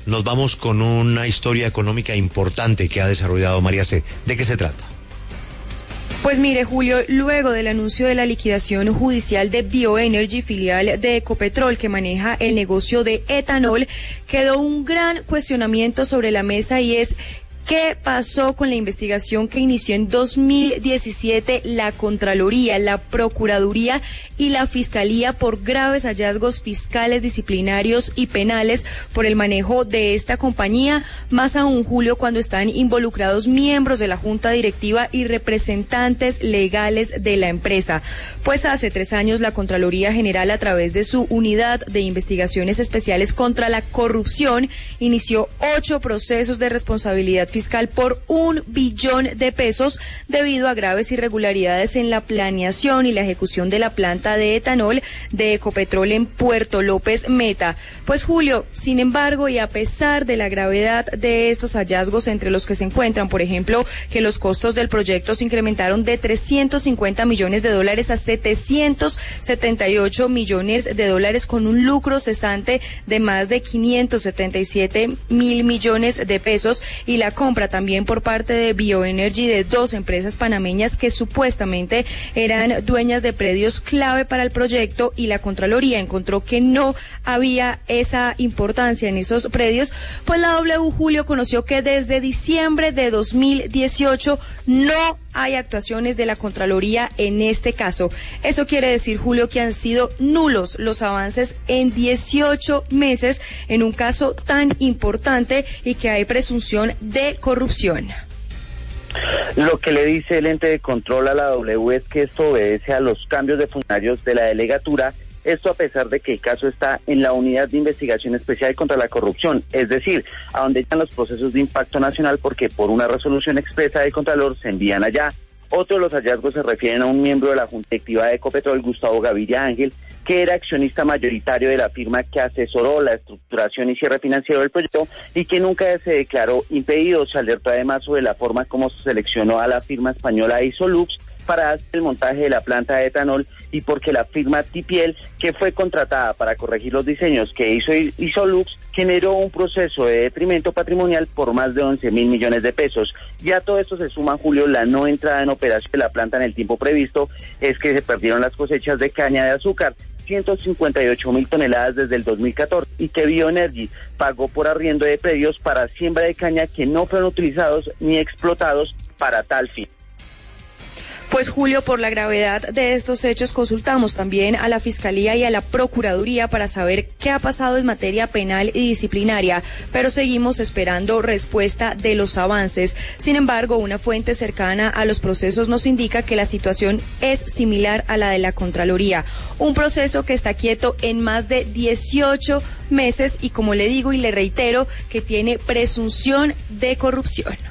nos vamos con una historia económica importante que ha desarrollado María C. ¿De qué se trata? Pues mire, Julio, luego del anuncio de la liquidación judicial de Bioenergy, filial de Ecopetrol, que maneja el negocio de etanol, quedó un gran cuestionamiento sobre la mesa y es: ¿qué pasó con la investigación que inició en 2017 la Contraloría, la Procuraduría y la Fiscalía por graves hallazgos fiscales, disciplinarios y penales por el manejo de esta compañía? Más aún, Julio, cuando están involucrados miembros de la Junta Directiva y representantes legales de la empresa. Pues hace 3 años la Contraloría General, a través de su Unidad de Investigaciones Especiales contra la Corrupción, inició 8 procesos de responsabilidad fiscal por $1 billón debido a graves irregularidades en la planeación y la ejecución de la planta de etanol de Ecopetrol en Puerto López Meta. Pues, Julio, sin embargo, y a pesar de la gravedad de estos hallazgos, entre los que se encuentran, por ejemplo, que los costos del proyecto se incrementaron de $350 millones a $778 millones, con un lucro cesante de más de 577 mil millones de pesos, y la compra también por parte de Bioenergy de 2 empresas panameñas que supuestamente eran dueñas de predios clave para el proyecto, y la Contraloría encontró que no había esa importancia en esos predios. Pues la W, Julio, conoció que desde diciembre de 2018 no hay actuaciones de la Contraloría en este caso. Eso quiere decir, Julio, que han sido nulos los avances en 18 meses en un caso tan importante y que hay presunción de corrupción. Lo que le dice el ente de control a la W es que esto obedece a los cambios de funcionarios de la delegatura, esto a pesar de que el caso está en la Unidad de Investigación Especial contra la Corrupción, es decir, a donde están los procesos de impacto nacional, porque por una resolución expresa del Contralor se envían allá. Otro de los hallazgos se refieren a un miembro de la Junta Directiva de Ecopetrol, Gustavo Gaviria Ángel, que era accionista mayoritario de la firma que asesoró la estructuración y cierre financiero del proyecto y que nunca se declaró impedido. Se alertó además sobre la forma como se seleccionó a la firma española Isolux para hacer el montaje de la planta de etanol, y porque la firma TPL, que fue contratada para corregir los diseños que hizo Isolux, generó un proceso de detrimento patrimonial por más de 11 mil millones de pesos. Y a todo esto se suma, Julio, la no entrada en operación de la planta en el tiempo previsto, es que se perdieron las cosechas de caña de azúcar, 158 mil toneladas desde el 2014, y que Bioenergy pagó por arriendo de predios para siembra de caña que no fueron utilizados ni explotados para tal fin. Pues, Julio, por la gravedad de estos hechos, consultamos también a la Fiscalía y a la Procuraduría para saber qué ha pasado en materia penal y disciplinaria, pero seguimos esperando respuesta de los avances. Sin embargo, una fuente cercana a los procesos nos indica que la situación es similar a la de la Contraloría, un proceso que está quieto en más de 18 meses y, como le digo y le reitero, que tiene presunción de corrupción.